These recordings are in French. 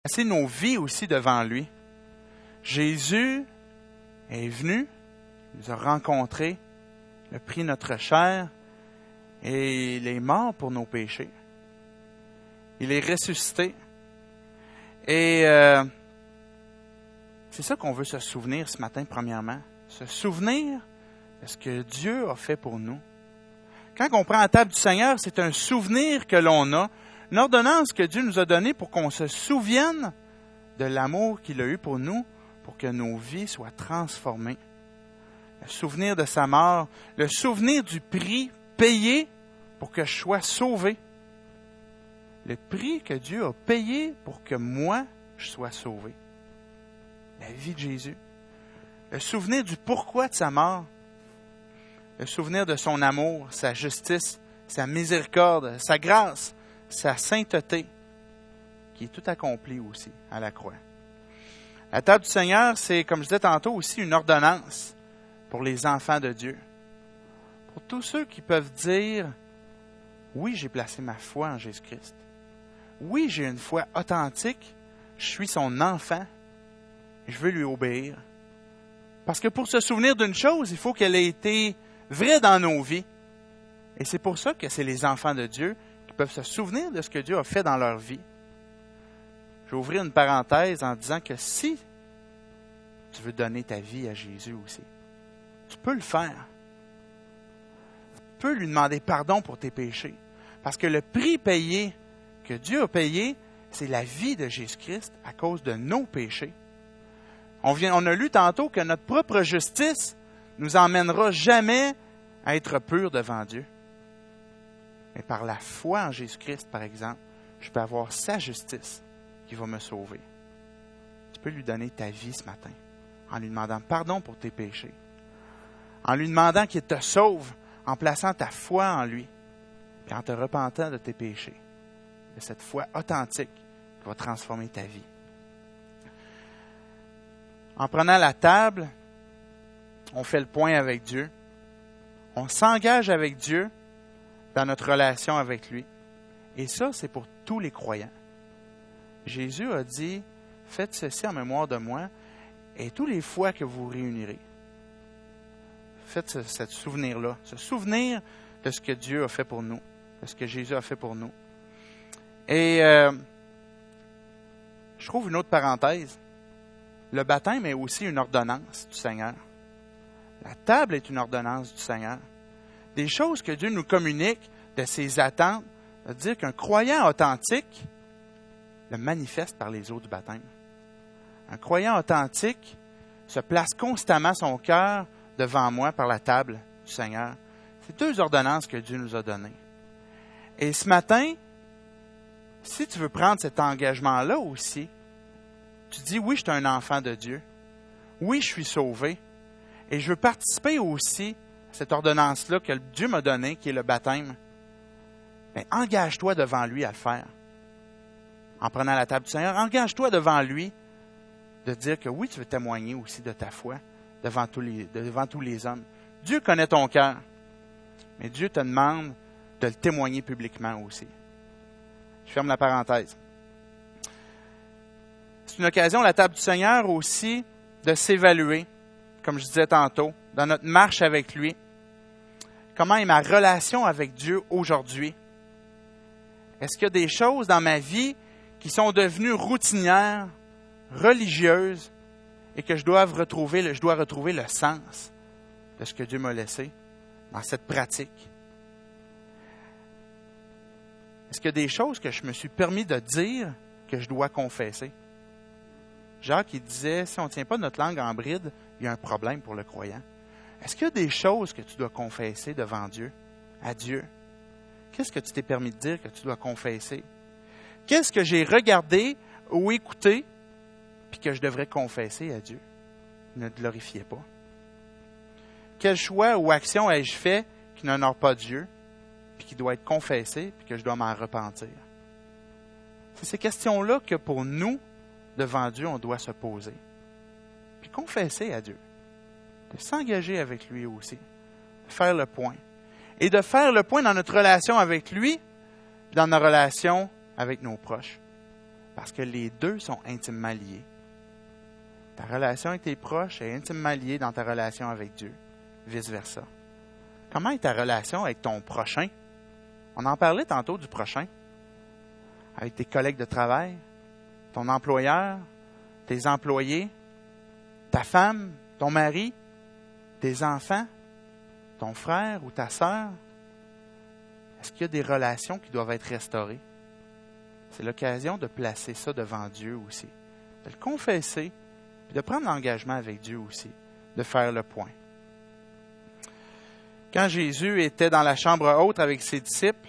placer nos vies aussi devant lui. Jésus est venu, il nous a rencontrés, il a pris notre chair et il est mort pour nos péchés. Il est ressuscité. Et c'est ça qu'on veut se souvenir ce matin, premièrement. Se souvenir de ce que Dieu a fait pour nous. Quand on prend la table du Seigneur, c'est un souvenir que l'on a, une ordonnance que Dieu nous a donnée pour qu'on se souvienne de l'amour qu'il a eu pour nous, pour que nos vies soient transformées. Le souvenir de sa mort, le souvenir du prix payé pour que je sois sauvé. Le prix que Dieu a payé pour que moi, je sois sauvé. La vie de Jésus. Le souvenir du pourquoi de sa mort. Le souvenir de son amour, sa justice, sa miséricorde, sa grâce, sa sainteté, qui est tout accompli aussi à la croix. La table du Seigneur, c'est, comme je disais tantôt, aussi une ordonnance pour les enfants de Dieu. Pour tous ceux qui peuvent dire, oui, j'ai placé ma foi en Jésus-Christ. Oui, j'ai une foi authentique, je suis son enfant, je veux lui obéir. Parce que pour se souvenir d'une chose, il faut qu'elle ait été vraie dans nos vies. Et c'est pour ça que c'est les enfants de Dieu qui peuvent se souvenir de ce que Dieu a fait dans leur vie. Je vais ouvrir une parenthèse en disant que si tu veux donner ta vie à Jésus aussi, tu peux le faire. Tu peux lui demander pardon pour tes péchés. Parce que le prix payé que Dieu a payé, c'est la vie de Jésus-Christ à cause de nos péchés. On a lu tantôt que notre propre justice nous emmènera jamais à être purs devant Dieu. Mais par la foi en Jésus-Christ, par exemple, je peux avoir sa justice qui va me sauver. Tu peux lui donner ta vie ce matin en lui demandant pardon pour tes péchés, en lui demandant qu'il te sauve, en plaçant ta foi en lui, et en te repentant de tes péchés, de cette foi authentique qui va transformer ta vie. En prenant la table, on fait le point avec Dieu. On s'engage avec Dieu dans notre relation avec lui. Et ça, c'est pour tous les croyants. Jésus a dit, faites ceci en mémoire de moi, et tous les fois que vous vous réunirez, faites ce souvenir-là, ce souvenir de ce que Dieu a fait pour nous, de ce que Jésus a fait pour nous. Et je trouve une autre parenthèse. Le baptême est aussi une ordonnance du Seigneur. La table est une ordonnance du Seigneur. Des choses que Dieu nous communique de ses attentes, veut dire qu'un croyant authentique le manifeste par les eaux du baptême. Un croyant authentique se place constamment son cœur devant moi par la table du Seigneur. C'est deux ordonnances que Dieu nous a données. Et ce matin, si tu veux prendre cet engagement-là aussi, tu dis, oui, je suis un enfant de Dieu. Oui, je suis sauvé. Et je veux participer aussi à cette ordonnance-là que Dieu m'a donnée, qui est le baptême. Mais engage-toi devant lui à le faire. En prenant la table du Seigneur, engage-toi devant lui de dire que oui, tu veux témoigner aussi de ta foi devant tous les hommes. Dieu connaît ton cœur, mais Dieu te demande de le témoigner publiquement aussi. Je ferme la parenthèse. C'est une occasion, la table du Seigneur aussi, de s'évaluer, comme je disais tantôt, dans notre marche avec lui. Comment est ma relation avec Dieu aujourd'hui? Est-ce qu'il y a des choses dans ma vie qui sont devenues routinières, religieuses, et que je dois retrouver le sens de ce que Dieu m'a laissé dans cette pratique? Est-ce qu'il y a des choses que je me suis permis de dire que je dois confesser? Jacques, il disait, si on ne tient pas notre langue en bride, il y a un problème pour le croyant. Est-ce qu'il y a des choses que tu dois confesser devant Dieu, à Dieu? Qu'est-ce que tu t'es permis de dire que tu dois confesser? Qu'est-ce que j'ai regardé ou écouté, puis que je devrais confesser à Dieu? Ne te glorifiez pas. Quel choix ou action ai-je fait qui n'honore pas Dieu, puis qui doit être confessé, puis que je dois m'en repentir? C'est ces questions-là que pour nous, devant Dieu, on doit se poser. Puis confesser à Dieu. De s'engager avec lui aussi. De faire le point. Et de faire le point dans notre relation avec lui, dans nos relations avec nos proches. Parce que les deux sont intimement liés. Ta relation avec tes proches est intimement liée dans ta relation avec Dieu, vice-versa. Comment est ta relation avec ton prochain? On en parlait tantôt du prochain. Avec tes collègues de travail, ton employeur, tes employés, ta femme, ton mari, tes enfants, ton frère ou ta sœur. Est-ce qu'il y a des relations qui doivent être restaurées? C'est l'occasion de placer ça devant Dieu aussi, de le confesser, puis de prendre l'engagement avec Dieu aussi, de faire le point. Quand Jésus était dans la chambre haute avec ses disciples,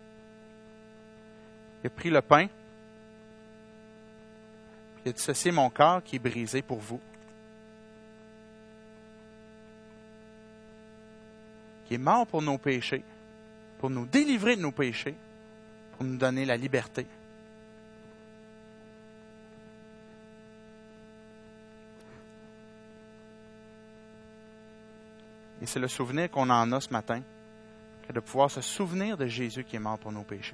il a pris le pain, puis il a dit, ceci est mon corps qui est brisé pour vous, qui est mort pour nos péchés, pour nous délivrer de nos péchés, pour nous donner la liberté. Et c'est le souvenir qu'on en a ce matin, que de pouvoir se souvenir de Jésus qui est mort pour nos péchés.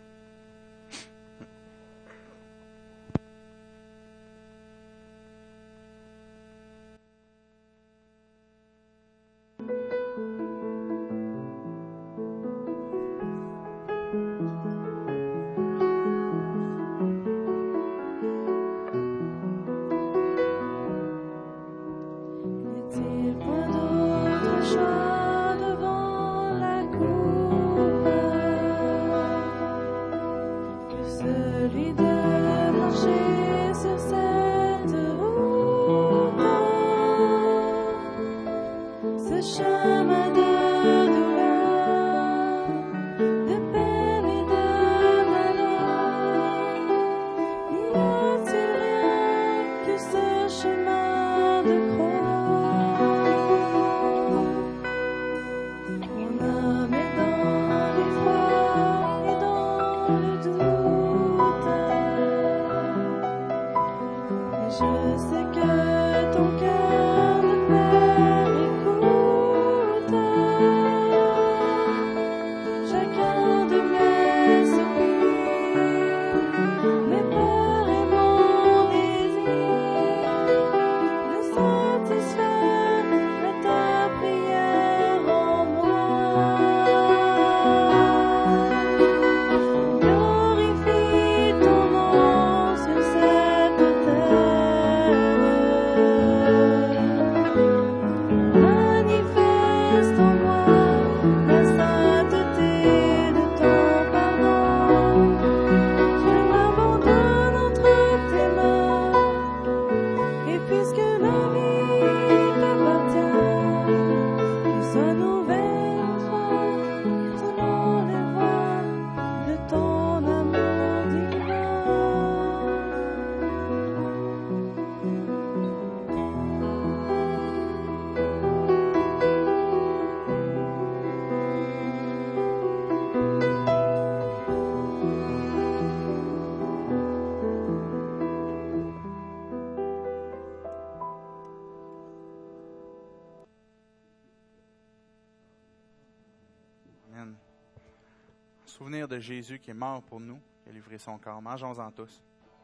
Souvenir de Jésus qui est mort pour nous, qui a livré son corps. Mangeons-en tous.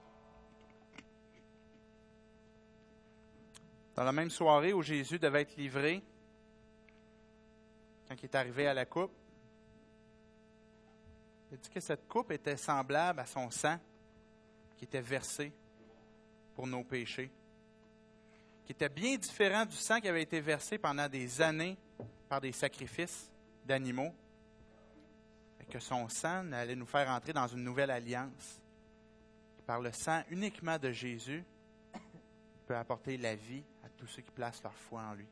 Dans la même soirée où Jésus devait être livré, quand il est arrivé à la coupe, il a dit que cette coupe était semblable à son sang qui était versé pour nos péchés, qui était bien différent du sang qui avait été versé pendant des années par des sacrifices d'animaux. Que son sang allait nous faire entrer dans une nouvelle alliance. Par le sang uniquement de Jésus, il peut apporter la vie à tous ceux qui placent leur foi en lui.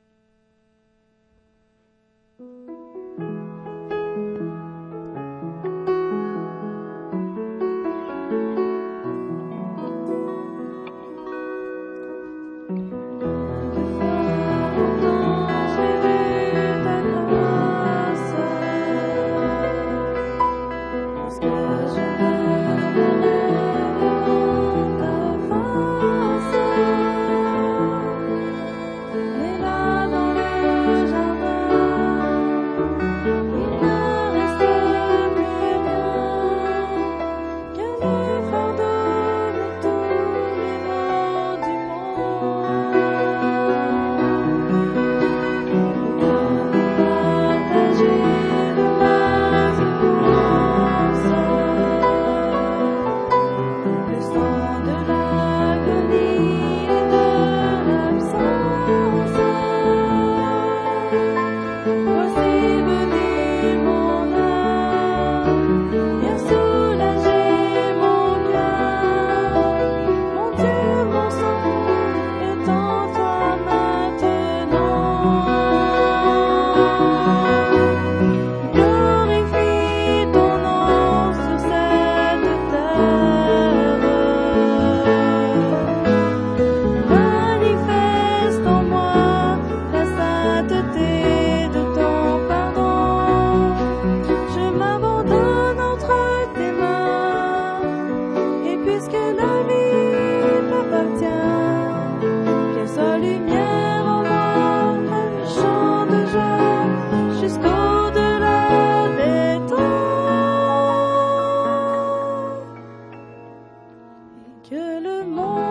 le monde